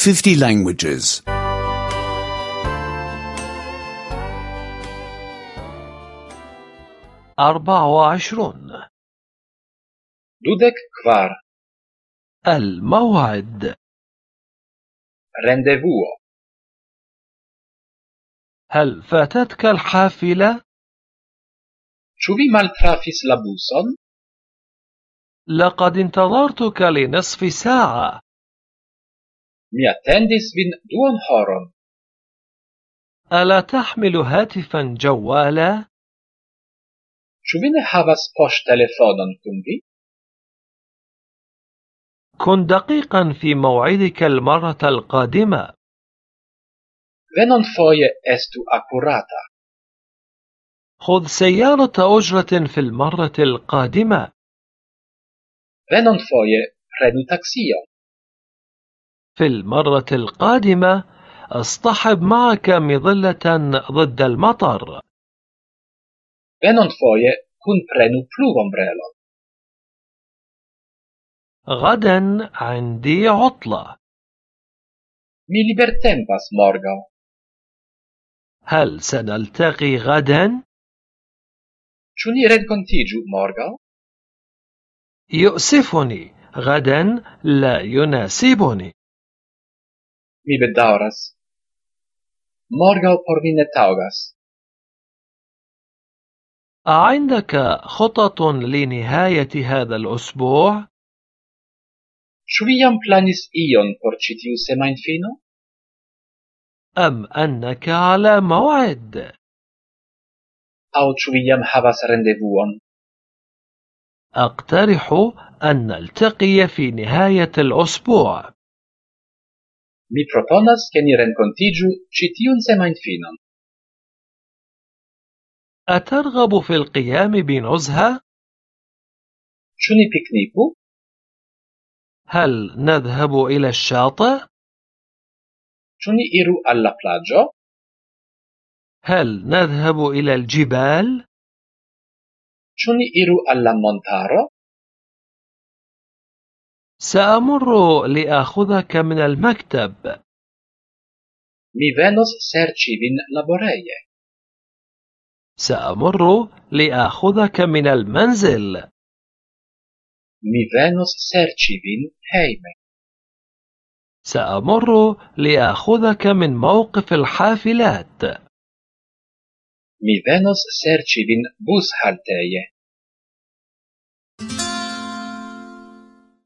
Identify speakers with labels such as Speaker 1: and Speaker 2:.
Speaker 1: 50 languages.
Speaker 2: 24.
Speaker 3: Dudek kvar.
Speaker 2: الموعد.
Speaker 3: Rendevuo.
Speaker 2: هل فاتتك الحافلة؟
Speaker 3: Ĉu vi maltrafis la buson?
Speaker 2: لقد انتظرتك لنصف ساعة.
Speaker 3: Mi attendis vin duonhoron.
Speaker 2: ألا تحمل هاتفا جوالا؟
Speaker 3: Ĉu vi ne havas poŝtelefonon kun vi?
Speaker 2: كن دقيقا في موعدك المرة القادمة.
Speaker 3: Venonfoje estu akurata.
Speaker 2: خذ سيارة أجرة في المرة القادمة.
Speaker 3: Venonfoje prenu taksion.
Speaker 2: في المرة القادمة اصطحب معك مظلة ضد المطر.
Speaker 3: Venonfoje kunprenu pluvombrelon.
Speaker 2: غدا عندي عطلة.
Speaker 3: Mi libertempas morgaŭ.
Speaker 2: هل سنلتقي غدا؟
Speaker 3: Ĉu ni renkontiĝu morgaŭ?
Speaker 2: يؤسفني، غدا لا يناسبني.
Speaker 3: Mi bedaŭras. Morgaŭ por mi ne taŭgas.
Speaker 2: أعندك خطط لنهاية هذا الأسبوع؟
Speaker 3: Ĉu vi jam planis ion por ĉi tiu semajnfino?
Speaker 2: أم أنك على موعد؟
Speaker 3: Aŭ ĉu vi jam havas rendevuon?
Speaker 2: أقترح أن نلتقي في نهاية الأسبوع.
Speaker 3: Mi proponas ke ni renkontiĝu ĉi tiun semajnfinon.
Speaker 2: أترغب في القيام بنزهة؟
Speaker 3: Ĉu ni pikniku?
Speaker 2: هل نذهب إلى الشاطئ؟
Speaker 3: Ĉu ni iru al la plaĝo?
Speaker 2: هل نذهب إلى الجبال؟
Speaker 3: Ĉu ni iru al la montaro?
Speaker 2: سأمر لآخذك من المكتب.
Speaker 3: Mi venos serĉi vin laboreje.
Speaker 2: سأمر لآخذك من المنزل.
Speaker 3: Mi venos serĉi vin hejme.
Speaker 2: سأمر لآخذك من موقف الحافلات.
Speaker 3: Mi venos serĉi vin bushalteje.